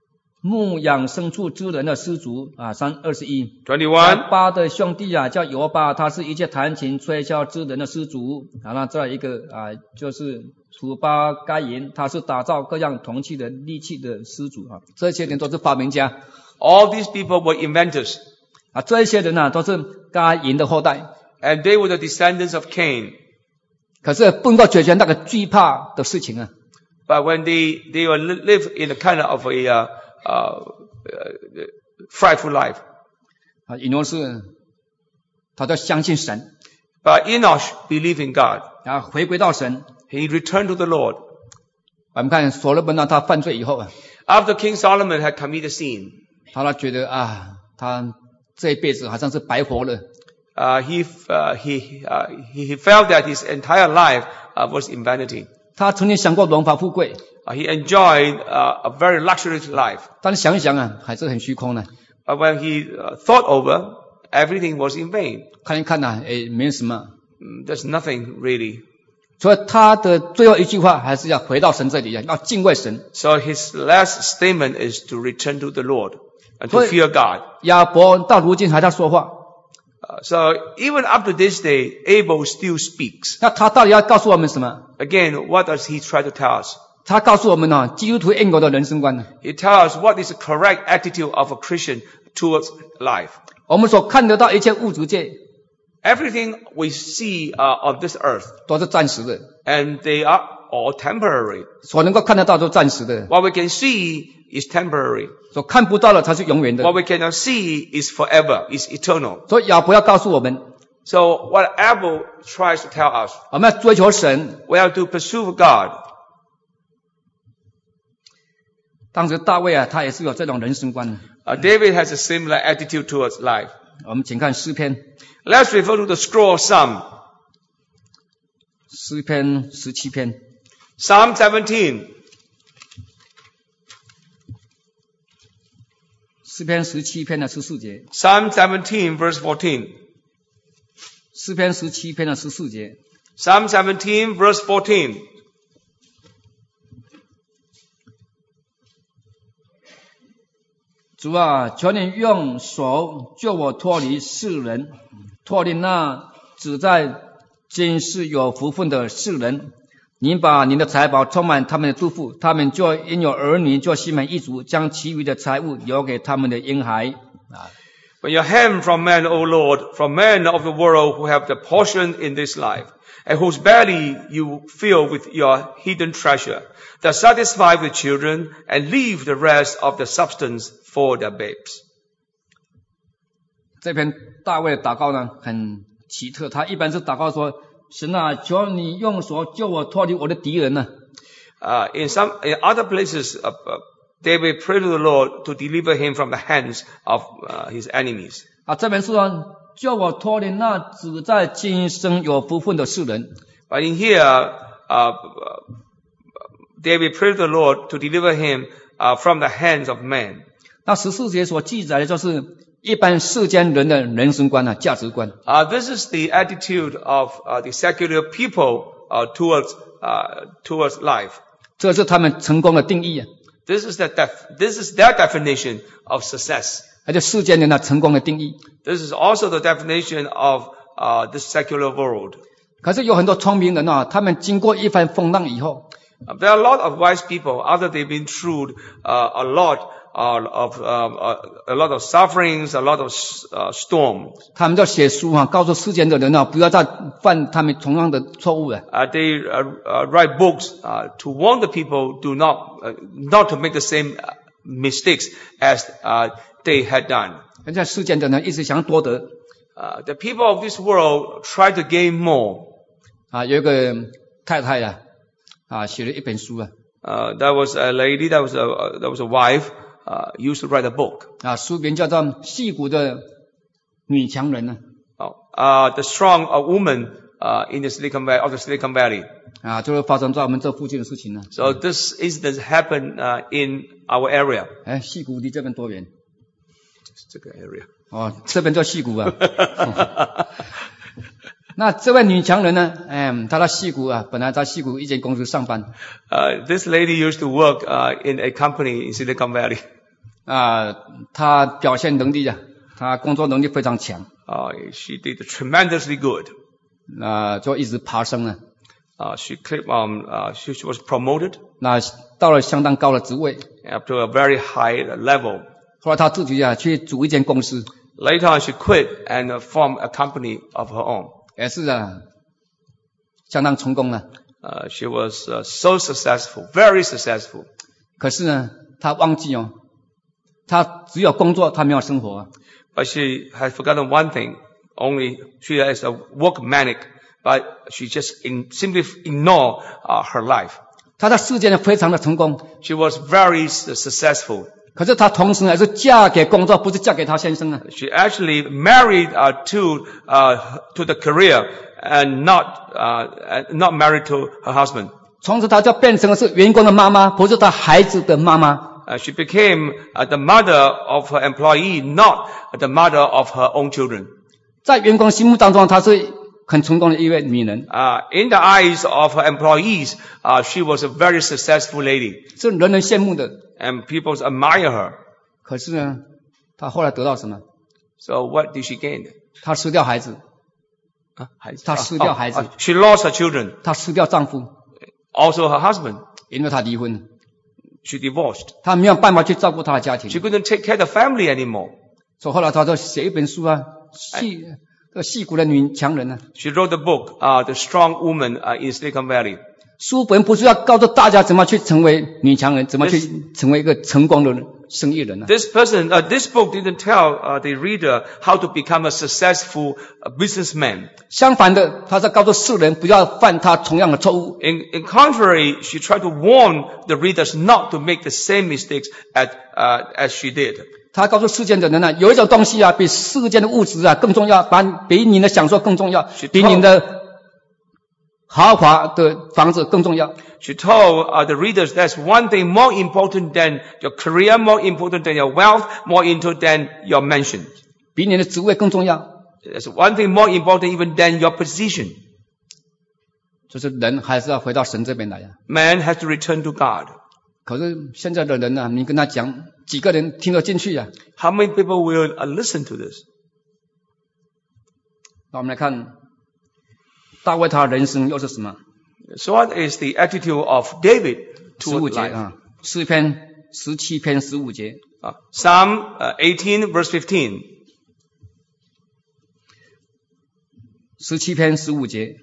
Speaker 1: 牧养牲畜之人的失足啊，三二十一。
Speaker 2: twenty-one.
Speaker 1: 亚巴的兄弟啊，叫犹巴，他是一切弹琴吹箫之人的失足。啊，那再一个啊，就是土巴该隐，他是打造各样铜器的利器的失足啊。这些人都是发明家。
Speaker 2: All these people were inventors.
Speaker 1: 啊，这些人啊，都是该隐的后代。
Speaker 2: And they were the descendants of Cain.
Speaker 1: 可是不能够解决那个惧怕的事情啊。
Speaker 2: But when they, they were live in a kind of a, uh, uh, uh, frightful life.
Speaker 1: 啊，以诺是，他都相信神。
Speaker 2: But Enoch believed in God.
Speaker 1: 啊，回归到神。
Speaker 2: He returned to the Lord.
Speaker 1: 我们看所罗门呢，他犯罪以后啊。
Speaker 2: After King Solomon had committed sin.
Speaker 1: 他觉得啊，他这一辈子好像是白活了。
Speaker 2: Uh, he, uh, he, uh, he felt that his entire life uh, was in vanity.
Speaker 1: 他曾经想过荣华富贵。
Speaker 2: Uh, he enjoyed uh, a very luxurious life.
Speaker 1: 但是想一想啊，还是很虚空的。
Speaker 2: But when he uh, thought over, everything was in vain.
Speaker 1: 看一看呐、啊，诶，没什么。
Speaker 2: Mm, there's nothing really.
Speaker 1: 所以他的最后一句话还是要回到神这里，要敬畏神。
Speaker 2: So his last statement is to return to the Lord and to fear God.
Speaker 1: 亚伯到如今还在说话。
Speaker 2: Uh, so even up to this day, Abel still speaks.
Speaker 1: 那他到底要告诉我们什么？
Speaker 2: Again, what does he try to tell us?
Speaker 1: 他告诉我们呢，基督徒应有的人生观呢。
Speaker 2: He tells us what is the correct attitude of a Christian towards life.
Speaker 1: 我们所看得到一切物质界
Speaker 2: Everything we see uh, on this earth,
Speaker 1: 都是暂时的，
Speaker 2: and they are all temporary.
Speaker 1: 所能够看得到都暂时的，
Speaker 2: What we can see is temporary.
Speaker 1: 所看不到的才是永远的。
Speaker 2: What we cannot see is forever, is eternal.
Speaker 1: 所以亚伯要告诉我们，
Speaker 2: So what Abel tries to tell us,
Speaker 1: 我们要追求神。
Speaker 2: we have to pursue God.
Speaker 1: 当时大卫啊，他也是有这种人生观的。
Speaker 2: Uh, David has a similar attitude towards life.
Speaker 1: 我们请看诗篇，
Speaker 2: Let's refer to the scroll of Psalm.
Speaker 1: 诗篇十七篇，
Speaker 2: Psalm seventeen.
Speaker 1: 诗篇十七篇的十四节，
Speaker 2: Psalm seventeen verse fourteen.
Speaker 1: 诗篇十七篇的十四节，
Speaker 2: Psalm seventeen verse fourteen.
Speaker 1: 主啊，求你用手救我脱离世人，脱离那只在今世有福分的世人。你把你的财宝充满他们的肚腹，他们就因有儿女，就心满意足，将其余的财物留给他们的婴孩。啊
Speaker 2: When your hand from men, O Lord, from men of the world who have the portion in this life, and whose belly you fill with your hidden treasure, that satisfy the children and leave the rest of the substance for their babes.
Speaker 1: 这篇大卫的祷告呢，很奇特。他一般是祷告说：“神啊，求你用手救我脱离我的敌人呢。”
Speaker 2: Uh, in some, in other places, uh, uh, David prayed to the Lord to deliver him from the hands of uh, his enemies.
Speaker 1: 啊，这本书啊，救我脱离那只在今生有福分的世人。
Speaker 2: But in here, uh, David prayed to the Lord to deliver him uh, from the hands of men.
Speaker 1: 那十四节所记载的就是一般世间人的人生观啊，价值观。
Speaker 2: Uh, this is the attitude of uh, the secular people uh, towards uh, towards life.
Speaker 1: 这是他们成功的定义啊，
Speaker 2: This is the def- this is their definition of success.
Speaker 1: 而且世间人的成功的定义。
Speaker 2: This is also the definition of uh, the secular world.
Speaker 1: 可是有很多聪明人啊，他们经过一番风浪以后，
Speaker 2: Uh, there are a lot of wise people after they've been through uh, a lot uh, of um, uh, a lot of sufferings, a lot of uh, storms.
Speaker 1: 他们就写书啊，告诉世间的人啊，不要再犯他们同样的错误啊。
Speaker 2: Uh, they uh, uh, write books uh, to warn the people do not uh, not to make the same uh, mistakes as uh, they had done.
Speaker 1: 而且世间的人一直想多得
Speaker 2: Uh, the people of this world try to gain more.
Speaker 1: 啊。有一个太太啊，啊写了一本书啊，
Speaker 2: Uh, there was a lady, that was a uh, that was a wife, uh, used to write a book.
Speaker 1: 啊书名叫做《戏骨的女强人》呢。
Speaker 2: Oh, uh, the strong uh, woman uh, in the Silicon Valley of the Silicon Valley.
Speaker 1: 啊，就是发生在我们这附近的事情呢。
Speaker 2: So this incident happened uh, in our area.
Speaker 1: 哎，戏骨离这边多远？
Speaker 2: 这个 area.
Speaker 1: 哦，这边叫戏骨啊。那这位女强人呢？哎，她在戏骨啊，本来在戏骨一间公司上班。
Speaker 2: Uh, this lady used to work uh, in a company in Silicon Valley.
Speaker 1: 啊，他表现能力啊，他工作能力非常强。
Speaker 2: Uh, she did tremendously good.
Speaker 1: 啊，就一直爬升了。
Speaker 2: Uh, she, clipped, um, uh, she, she was promoted.
Speaker 1: 那到了相当高的职位。
Speaker 2: Up to a very high level.
Speaker 1: 后来他自己啊去组一间公司。
Speaker 2: Later on, she quit and uh, formed a company of her own.
Speaker 1: 也是啊，相当成功了。
Speaker 2: Uh, she was uh, so successful, very successful.
Speaker 1: 可是呢，他忘记哦，他只有工作，他没有生活啊。
Speaker 2: But she had forgotten one thing. Only she is a workmanic, but she just in, simply ignore uh, her life.
Speaker 1: 她在世界呢非常的成功。
Speaker 2: She was very successful.
Speaker 1: 可是她同时呢是嫁给工作，不是嫁给她先生啊。
Speaker 2: She actually married uh, to uh, to the career and not uh, not married to her husband.
Speaker 1: 从此她就变成了是员工的妈妈，不是她孩子的妈妈。
Speaker 2: Uh, she became uh, the mother of her employee, not the mother of her own children.
Speaker 1: 在员工心目当中，她是很成功的一位女人。
Speaker 2: Uh, in the eyes of her employees, uh, she was a very successful lady.
Speaker 1: 是人人羡慕的。
Speaker 2: And people admire her.
Speaker 1: 可是呢，她后来得到什么？
Speaker 2: So what did she gain?
Speaker 1: 她失掉孩子。
Speaker 2: 啊，孩子。
Speaker 1: 她失掉孩子。
Speaker 2: Oh, oh, she lost her children.
Speaker 1: 她失掉丈夫。
Speaker 2: Also her husband.
Speaker 1: 因为她离婚。
Speaker 2: She divorced.
Speaker 1: 她没有办法去照顾她的家庭。
Speaker 2: She couldn't take care of the family anymore.
Speaker 1: 所以后来她就写一本书啊，戏这个戏骨的女强人啊。
Speaker 2: She wrote the book, uh, The Strong Woman uh, in Silicon Valley.
Speaker 1: 书本不是要告诉大家怎么去成为女强人，怎么去成为一个成功的生意人啊。
Speaker 2: This person, uh, this book didn't tell uh, the reader how to become a successful uh, businessman.
Speaker 1: 相反的，他在告诉世人不要犯他同样的错误。
Speaker 2: In, in contrary, she tried to warn the readers not to make the same mistakes at, uh, as she did.
Speaker 1: 他告诉世间的人啊，有一种东西啊，比世间的物质啊更重要，比你的享受更重要，比你的豪华的房子更重要。
Speaker 2: She told uh, the readers there's one thing more important than your career, more important than your wealth, more important than your mansion.
Speaker 1: 比你的职位更重要。
Speaker 2: There's one thing more important even than your position.
Speaker 1: 就是人还是要回到神这边来啊。
Speaker 2: Man has to return to God.
Speaker 1: 可是现在的人呢、啊，你跟他讲，几个人听得进去啊
Speaker 2: ？How many people will uh, listen to this?
Speaker 1: 那我们来看大卫他人生又是什么？
Speaker 2: So what is the attitude of David
Speaker 1: 十五
Speaker 2: toward
Speaker 1: 节
Speaker 2: life?
Speaker 1: 啊，诗篇十七篇十五节。
Speaker 2: Uh, Psalm uh, eighteen verse fifteen.
Speaker 1: 十七篇十五节。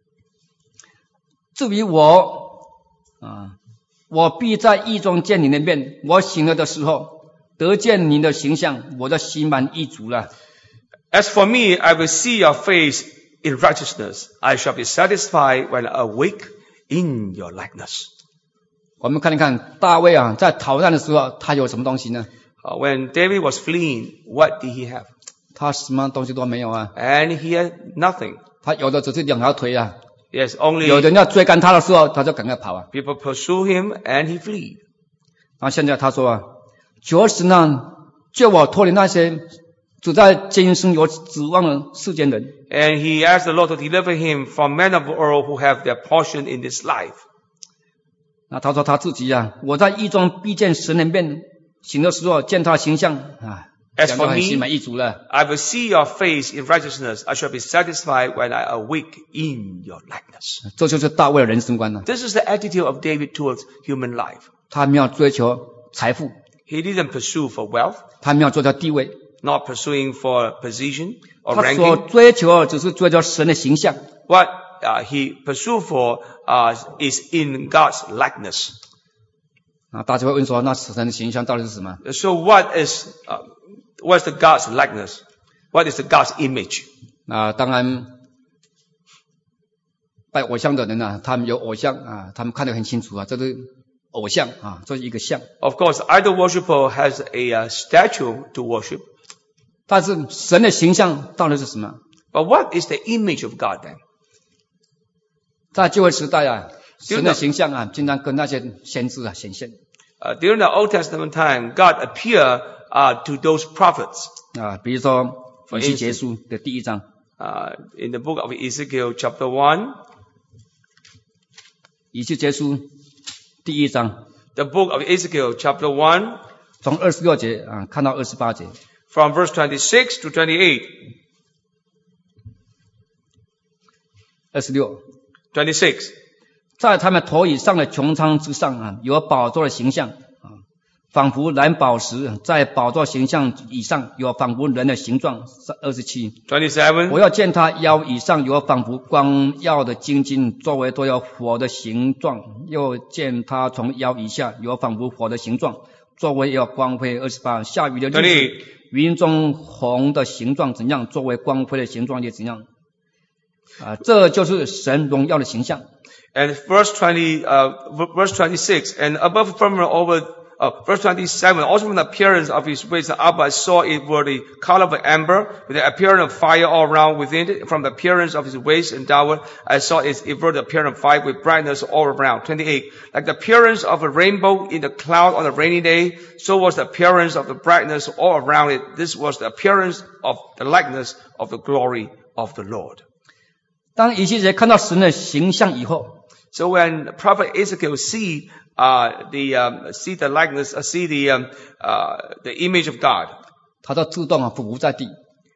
Speaker 1: 至于我啊。我必在意中见你的面，我醒了的时候得见你的形象，我的心满意足了。
Speaker 2: As for me, I will see your face in righteousness. I shall be satisfied when I awake in your likeness.
Speaker 1: 我们看一看大卫啊，在逃难的时候，他有什么东西呢？
Speaker 2: Uh, when David was fleeing, what did he have?
Speaker 1: 他什么东西都没有啊。
Speaker 2: And he had nothing.
Speaker 1: 他有的只是两条腿啊。
Speaker 2: Yes, only
Speaker 1: 有人要追赶他的时候，他就赶快跑啊。
Speaker 2: people pursue him and he flee.
Speaker 1: 然后现在他说啊，求神啊，救我脱离那些只在今生有指望的世间人。
Speaker 2: And he asked the Lord to deliver him from men of the world who have their portion in this life.
Speaker 1: 那他说他自己啊，我在意中必见神的面，醒的时候见他的形象啊。
Speaker 2: As for me,
Speaker 1: 心满意足了。
Speaker 2: I will see your face in righteousness. I shall be satisfied when I awake in your likeness.
Speaker 1: 这就是大卫的人生观了。
Speaker 2: This is the attitude of David towards human life.
Speaker 1: 他没有追求财富。
Speaker 2: He didn't pursue for wealth.
Speaker 1: 他没有追求地位。
Speaker 2: Not pursuing for position or
Speaker 1: 他所
Speaker 2: ranking.
Speaker 1: 追求只是追求神的形象。
Speaker 2: What uh, he pursued for uh, is in God's likeness.
Speaker 1: 啊，大家会问说，那神的形象到底是什么？
Speaker 2: So what is uh, what's the God's likeness? What is the God's image?
Speaker 1: 啊，当然，拜偶像的人啊，他们有偶像啊，他们看得很清楚啊，这是偶像啊，这是一个像。
Speaker 2: Of course, idol worshiper has a uh, statue to worship.
Speaker 1: 但是神的形象到底是什么？
Speaker 2: But what is the image of God then?
Speaker 1: 在旧约时代啊，神的形象啊，经常跟那些先知啊显现。
Speaker 2: Uh, during the Old Testament time, God appeared uh, to those prophets.
Speaker 1: 啊，比如说以西结书的第一章。
Speaker 2: Uh, in the book of Ezekiel, chapter one.
Speaker 1: 以西结书第一章。
Speaker 2: The book of Ezekiel, chapter one.
Speaker 1: 从二十六节啊看到二十八节。
Speaker 2: From verse twenty-six to twenty-eight.
Speaker 1: 二十六。
Speaker 2: twenty-six.
Speaker 1: 在他们头以上的穹苍之上啊，有宝座的形象啊，仿佛蓝宝石；在宝座形象以上有仿佛人的形状。二十七。
Speaker 2: twenty-seven.
Speaker 1: 我要见他腰以上有仿佛光耀的金金，周围都有火的形状；又见他从腰以下有仿佛火的形状，周围有光辉。二十八。下雨的日子，云中红的形状怎样，周围光辉的形状也怎样。啊，这就是神荣耀的形象。
Speaker 2: And verse twenty, uh, verse twenty-six, and above the firmament over, uh, verse twenty-seven, also from the appearance of his waist up, I saw it were the color of amber, with the appearance of fire all around within it. From the appearance of his waist and downward, I saw it, it were the appearance of fire with brightness all around. twenty-eight, like the appearance of a rainbow in the cloud on a rainy day, so was the appearance of the brightness all around it. This was the appearance of the likeness of the glory of the Lord.
Speaker 1: 当以西结看到神的形象以后，
Speaker 2: So when Prophet Ezekiel see uh, the um, see the likeness, uh, see the um, uh, the image of God,
Speaker 1: 他就自动啊俯伏在地，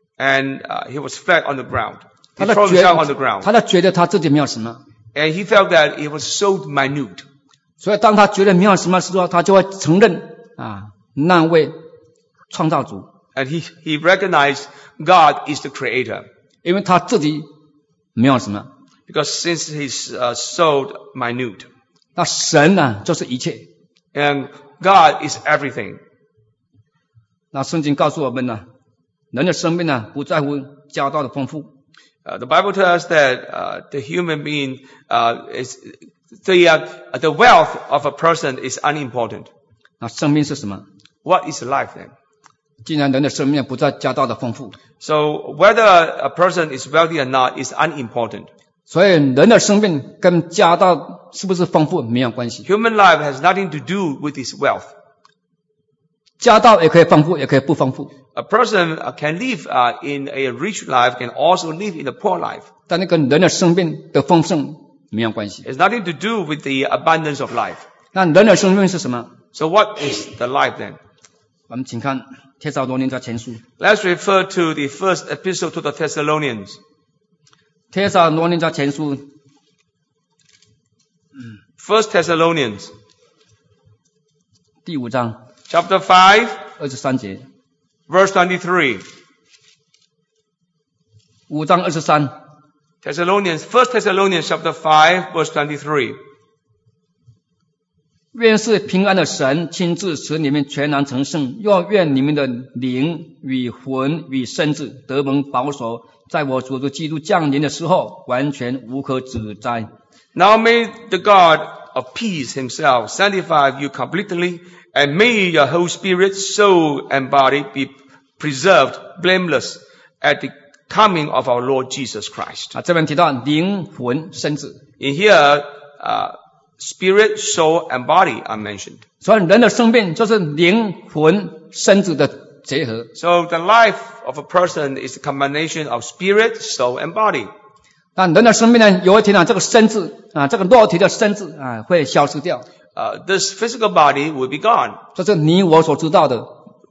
Speaker 2: and uh, he was flat on the ground.
Speaker 1: 他
Speaker 2: He
Speaker 1: 就
Speaker 2: threw
Speaker 1: 觉
Speaker 2: himself on the ground,
Speaker 1: 他就觉得他自己渺小嘛，
Speaker 2: and he felt that it was so minute.
Speaker 1: 所以当他觉得渺小的时候，他就会承认啊那位创造主，
Speaker 2: And he he recognized God is the Creator,
Speaker 1: 因为他自己渺小嘛。
Speaker 2: because since he's uh, so minute,
Speaker 1: 那神呢就是一切。
Speaker 2: and God is everything.
Speaker 1: 那圣经告诉我们呢，人的生命呢不在乎骄傲的丰富。
Speaker 2: Uh, the Bible tells us that uh, the human being uh, is the uh, the wealth of a person is unimportant.
Speaker 1: 那生命是什么？
Speaker 2: What is life then?
Speaker 1: 既然人的生命不在骄傲的丰富，
Speaker 2: So whether a person is wealthy or not is unimportant.
Speaker 1: 所以人的生命跟骄傲是不是丰富没有关系。
Speaker 2: Human life has nothing to do with his wealth.
Speaker 1: 骄傲也可以丰富，也可以不丰富。
Speaker 2: A person uh, can live uh, in a rich life, can also live in a poor life.
Speaker 1: 但那跟人的生命的丰盛没有关系。
Speaker 2: It's nothing to do with the abundance of life.
Speaker 1: 那人的生命是什么？
Speaker 2: So what is the life then?
Speaker 1: 我们请看帖撒罗尼迦前书。
Speaker 2: Let's refer to the first epistle to the Thessalonians.
Speaker 1: 帖撒罗尼迦前书
Speaker 2: First Thessalonians,
Speaker 1: 第五章
Speaker 2: chapter five,
Speaker 1: 二十三节，
Speaker 2: verse twenty-three.
Speaker 1: 五章二十三。
Speaker 2: Thessalonians, First Thessalonians chapter five, verse twenty-three.
Speaker 1: 愿是平安的神亲自使你们全然成圣，又愿你们的灵与魂与身子得蒙保守，在我主的基督降临的时候，完全无可指摘。
Speaker 2: Now may the God of peace himself sanctify you completely, and may your whole spirit, soul, and body be preserved blameless at the coming of our Lord Jesus Christ.
Speaker 1: 啊，这边提到灵魂身子，
Speaker 2: In here, uh, spirit, soul, and body are mentioned.
Speaker 1: 所以人的生命就是灵魂身子的结合。
Speaker 2: So the life of a person is a combination of spirit, soul, and body.
Speaker 1: 那人的生命呢，有一天啊，这个身子啊，这个肉体的身子啊，会消失掉。
Speaker 2: Uh, this physical body will be gone.
Speaker 1: 这是你我所知道的，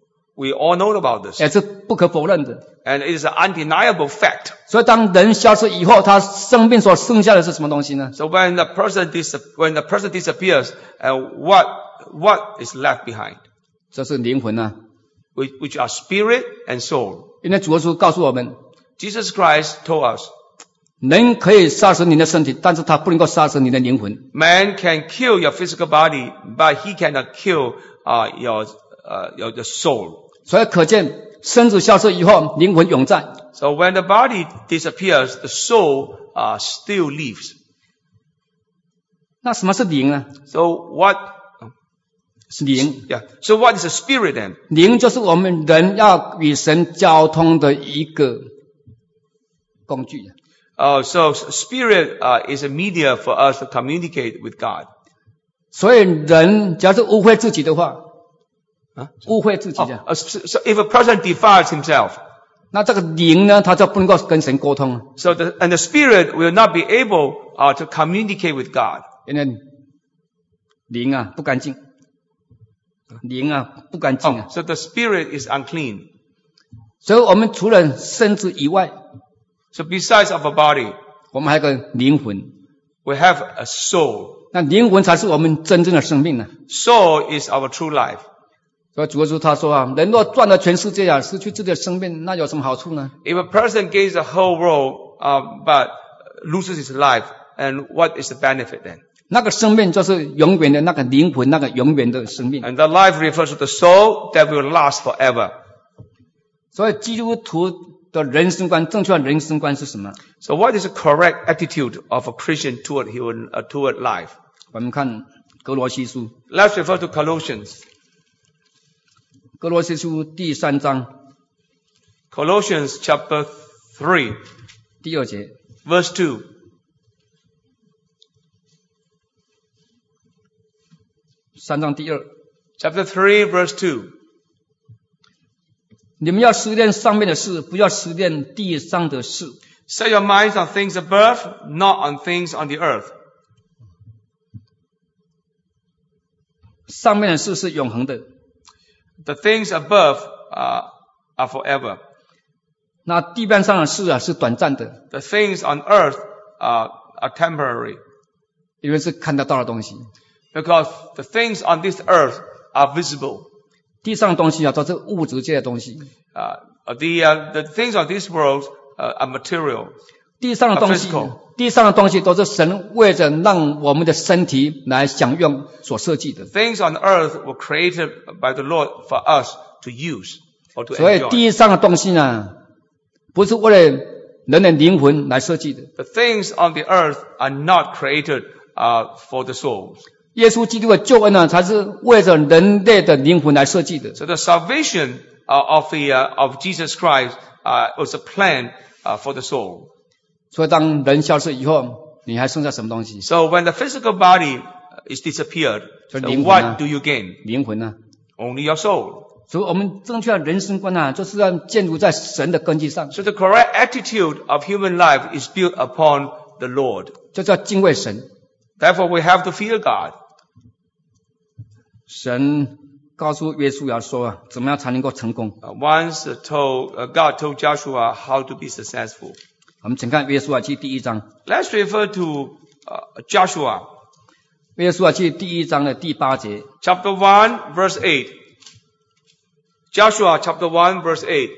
Speaker 2: We all know about this.
Speaker 1: 也是不可否认的。
Speaker 2: And it is an undeniable fact.
Speaker 1: 所以当人消失以后，他生命所剩下的是什么东西呢？
Speaker 2: So when the person dis- when the person disappears, uh, what what is left behind?
Speaker 1: 这是灵魂啊。
Speaker 2: Which, which are spirit and soul.
Speaker 1: 因为主耶稣告诉我们，
Speaker 2: Jesus Christ told us,
Speaker 1: 人可以杀死你的身体，但是他不能够杀死你的灵魂。
Speaker 2: man can kill your physical body, but he cannot kill uh, your uh, your the soul.
Speaker 1: 所以可见，身子消失以后，灵魂永在。
Speaker 2: So when the body disappears, the soul uh, still lives.
Speaker 1: 那什么是灵呢？
Speaker 2: So what?
Speaker 1: 是灵，
Speaker 2: Yeah. So what is a spirit then?
Speaker 1: 灵就是我们人要与神交通的一个工具。
Speaker 2: Uh, so spirit uh, is a media for us to communicate with God.
Speaker 1: 所以人假如是误会自己的话，
Speaker 2: Huh?
Speaker 1: 误会自己的，
Speaker 2: Uh, so, so if a person defiles himself,
Speaker 1: 那这个灵呢，他就不能够跟神沟通，
Speaker 2: so the, and the spirit will not be able uh, to communicate with God.
Speaker 1: 因为灵啊不干净。 灵啊不干净啊。
Speaker 2: Oh, so the spirit is unclean.
Speaker 1: 所以我们除了身子以外，
Speaker 2: So besides of a body,
Speaker 1: 我们还有个灵魂。
Speaker 2: we have a soul.
Speaker 1: 那灵魂才是我们真正的生命呢。
Speaker 2: Soul is our true life.
Speaker 1: 所以主耶稣他说啊，人若赚了全世界啊，失去自己的生命，那有什么好处呢？
Speaker 2: If a person gains the whole world, uh, but loses his life, and what is the benefit then?
Speaker 1: 那个生命就是永远的那个灵魂，那个永远的生命。
Speaker 2: And the life refers to the soul that will last forever.
Speaker 1: 所以基督徒的人生观，正确的人生观是什么？
Speaker 2: So what is the correct attitude of a Christian toward human, uh, toward life?
Speaker 1: 我们看哥罗西书，
Speaker 2: Let's refer to Colossians.
Speaker 1: 哥罗西书第三章
Speaker 2: Colossians chapter three,
Speaker 1: 第二节，
Speaker 2: verse two.
Speaker 1: 三章第二，
Speaker 2: Chapter three, verse two.
Speaker 1: 你们要思念上面的事，不要思念地上的事。
Speaker 2: Set your minds on things above, not on things on the earth.
Speaker 1: 上面的事是永恒的，
Speaker 2: The things above uh, are forever.
Speaker 1: 那地面上的事啊是短暂的，
Speaker 2: The things on earth uh, are temporary.
Speaker 1: 因为是看得到的东西。
Speaker 2: Because the things on this earth are visible.
Speaker 1: 地上的东西啊都是物质界的东西，
Speaker 2: Uh, the, uh, the things on this world uh, are material.
Speaker 1: 地上的东西
Speaker 2: Physical，
Speaker 1: 地上的东西都是神为着让我们的身体来享用所设计的。
Speaker 2: Things on earth were created by the Lord for us to use or to
Speaker 1: 所以
Speaker 2: enjoy.
Speaker 1: 地上的东西呢，不是为了人的灵魂来设计的。
Speaker 2: The things on the earth are not created uh, for the souls.
Speaker 1: 耶稣基督的救恩呢，才是为着人类的灵魂来设计的。
Speaker 2: So the salvation uh, of the uh, of Jesus Christ uh, was a plan uh, for the soul.
Speaker 1: 所以当人消失以后，你还剩下什么东西？
Speaker 2: So when the physical body is disappeared, so
Speaker 1: 就灵魂啊。
Speaker 2: what do you gain?
Speaker 1: 灵魂呢？
Speaker 2: Only your soul.
Speaker 1: 所以我们正确的人生观啊，就是要建筑在神的根基上，
Speaker 2: So the correct attitude of human life is built upon the Lord.
Speaker 1: 就叫敬畏神。
Speaker 2: Therefore, we have to fear God.
Speaker 1: 神告诉约书亚说啊，怎么样才能够成功？
Speaker 2: Uh, once uh, told uh, God told Joshua how to be successful.
Speaker 1: 我们请看约书亚记第一章，
Speaker 2: Let's refer to uh, Joshua
Speaker 1: 约书亚记第一章的第八节，
Speaker 2: chapter one, verse eight. Joshua chapter one, verse eight.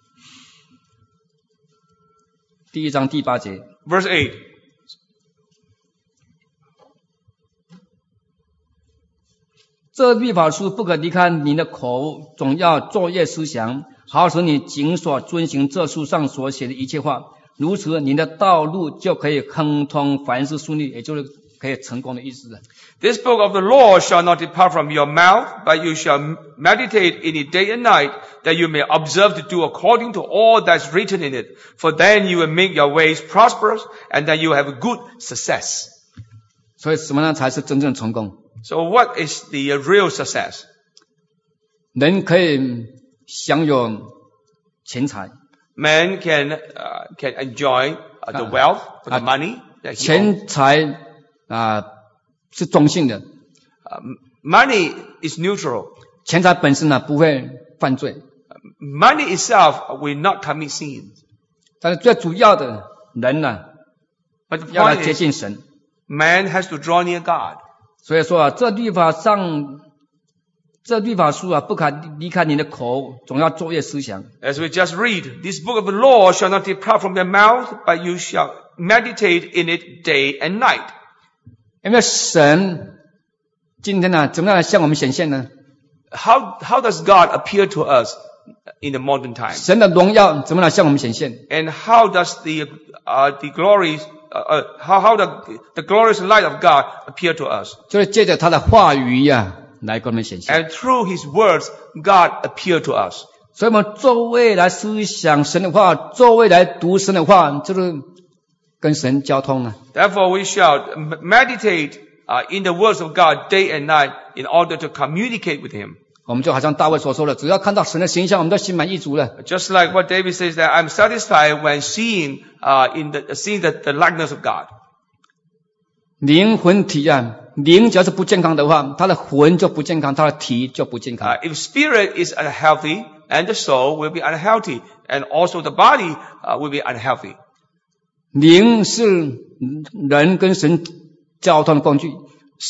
Speaker 1: 第一章第八节，
Speaker 2: Verse eight.
Speaker 1: 这律法书不可离开你的口，总要昼夜思想，好使你谨守遵行这书上所写的一切话。如此，你的道路就可以亨通，凡事顺利，也就是可以成功的意思了。
Speaker 2: This book of the law shall not depart from your mouth, but you shall meditate in it day and night, that you may observe to do according to all that's written in it. For then you will make your ways prosperous, and then you will have good success.
Speaker 1: 所以什么呢才是真正成功？
Speaker 2: So what is the uh, real success?
Speaker 1: 人可以享有钱财，
Speaker 2: Man can uh, can enjoy uh, the wealth, the money that he owns.
Speaker 1: 钱财啊是中性的，
Speaker 2: Uh, money is neutral.
Speaker 1: 钱财本身呢不会犯罪，
Speaker 2: Money itself will not commit sin.
Speaker 1: 但是最主要的人呢
Speaker 2: But the
Speaker 1: 要来
Speaker 2: point
Speaker 1: 接
Speaker 2: is,
Speaker 1: 近神。
Speaker 2: man has to draw near God.
Speaker 1: 所以说啊，这律法上，这律法书啊，不可离开你的口，总要昼夜思想。
Speaker 2: As we just read, this book of the law shall not depart from your mouth, but you shall meditate in it day and night.
Speaker 1: 因为神今天呢，怎么样来向我们显现呢？
Speaker 2: How, how does God appear to us in the modern time?
Speaker 1: 神的荣耀怎么样来向我们显现？
Speaker 2: And how does the, uh, the glories, uh, uh, how, how the, the glorious light of God appear to us?
Speaker 1: 就是借着他的话语呀、啊，来给我们显现。
Speaker 2: And through His words, God appeared to us.
Speaker 1: 所以我们昼夜来思想神的话，昼夜来读神的话，就是跟神交通啊。
Speaker 2: Therefore, we shall meditate uh, in the words of God day and night in order to communicate with Him.
Speaker 1: 我们就好像大卫所说的，只要看到神的形象，我们都心满意足了。
Speaker 2: Just like what David says that I'm satisfied when seeing uh, in the seeing the, the likeness of God.
Speaker 1: 灵魂体啊， 灵只要是不健康的话，他的魂就不健康，他的体就不健康。
Speaker 2: Uh, if spirit is unhealthy, and the soul will be unhealthy, and also the body uh, will be unhealthy.
Speaker 1: 灵是人跟神交通的工具。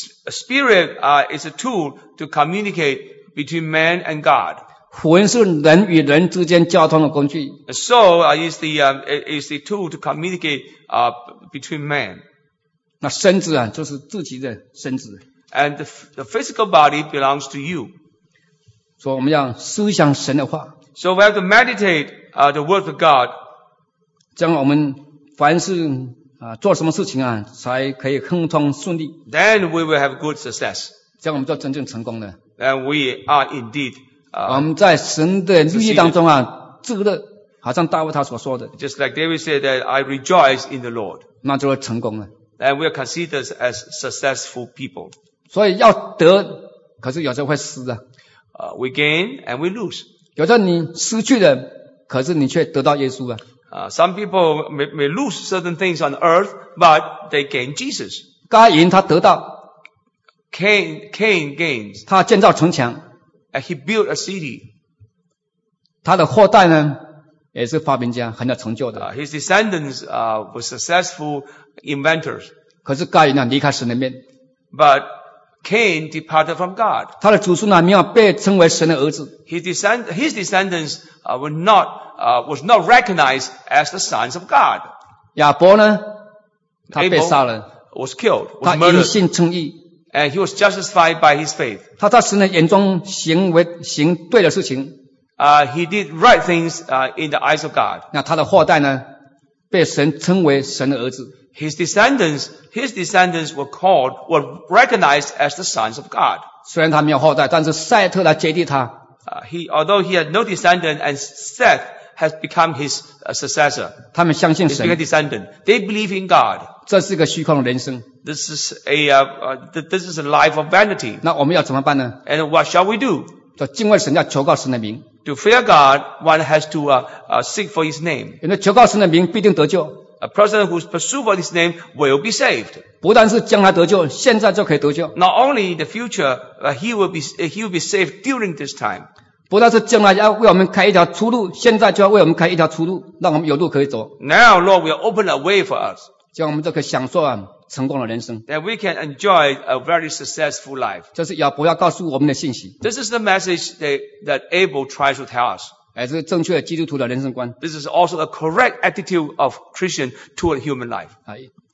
Speaker 2: Spirit uh, is a tool to communicate between man and God.
Speaker 1: 魂是人与人之间交通的工具。
Speaker 2: The soul uh, is the um, is the tool to communicate uh, between man.
Speaker 1: 那身子啊，就是自己的身子。
Speaker 2: And the, the physical body belongs to you.
Speaker 1: 所以我们要思想神的话。
Speaker 2: So we have to meditate uh, the word of God.
Speaker 1: 这样我们凡事啊做什么事情啊，才可以亨通顺利。
Speaker 2: Then we will have good success.
Speaker 1: 这样我们就真正成功了。
Speaker 2: And we are indeed. Uh,
Speaker 1: 我们在神的律例当中啊，自乐，好像大卫他所说的。
Speaker 2: Just like David said that I rejoice in the Lord.
Speaker 1: 那就会成功了。
Speaker 2: And we are considered as successful people.
Speaker 1: 所以要得，可是有时候会失啊。
Speaker 2: Uh, we gain and we lose.
Speaker 1: 有时候你失去了，可是你却得到耶稣啊。
Speaker 2: Uh, some people may, may lose certain things on earth, but they gain Jesus.
Speaker 1: 该隐他得到，
Speaker 2: Cain, Cain gains.
Speaker 1: 他建造城墙，
Speaker 2: And he built a city.
Speaker 1: 他的后代呢也是发明家，很有成就的。
Speaker 2: Uh, his descendants uh, were successful inventors.
Speaker 1: 可是该隐呢离开神的面，
Speaker 2: But Cain departed from God.
Speaker 1: 他的祖孙呢没有被称为神的儿子。
Speaker 2: His, descend- his descendants uh, were not, uh, was not recognized as the sons of God.
Speaker 1: 亚伯呢，他被
Speaker 2: Abel
Speaker 1: 杀了，
Speaker 2: was killed,
Speaker 1: 他
Speaker 2: was
Speaker 1: 因
Speaker 2: murdered.
Speaker 1: 信称义，
Speaker 2: And he was justified by his faith.
Speaker 1: 他在神的眼中行为行对的事情。
Speaker 2: Uh, he did right things uh, in the eyes of God.
Speaker 1: 那他的后代呢，被神称为神的儿子。
Speaker 2: His descendants, his descendants were called, were recognized as the sons of God.
Speaker 1: 虽然他没有后代，但是赛特来接替他。
Speaker 2: Uh, he, although he had no descendant, and Seth has become his uh, successor,
Speaker 1: 他们相信
Speaker 2: his bigger
Speaker 1: 神，
Speaker 2: descendant. They believe in God.
Speaker 1: 这是一个虚空的人生。
Speaker 2: This is a, uh, uh, th- this is a life of vanity.
Speaker 1: 那我们要怎么办呢？
Speaker 2: And what shall we do?
Speaker 1: 就敬畏神，要求告神的名。
Speaker 2: To fear God, one has to uh, uh, seek for His name.
Speaker 1: 因为求告神的名必定得救，
Speaker 2: A person who's pursued for His name will be saved.
Speaker 1: 不但是将来得救，现在就可以得救。
Speaker 2: Not only in the future, uh, he will be he will be saved during this time.
Speaker 1: 不但是将来要为我们开一条出路，现在就要为我们开一条出路，让我们有路可以走，
Speaker 2: Now, Lord, will open a way for us,
Speaker 1: 这样我们就可以享受啊成功的人生。
Speaker 2: that we can enjoy a very successful life.
Speaker 1: 这是亚伯要告诉我们的信息，
Speaker 2: This is the message that, that Abel tries to tell us.
Speaker 1: 也是正确的基督徒的人生观
Speaker 2: This is also a correct attitude of Christian toward human life.
Speaker 1: 啊。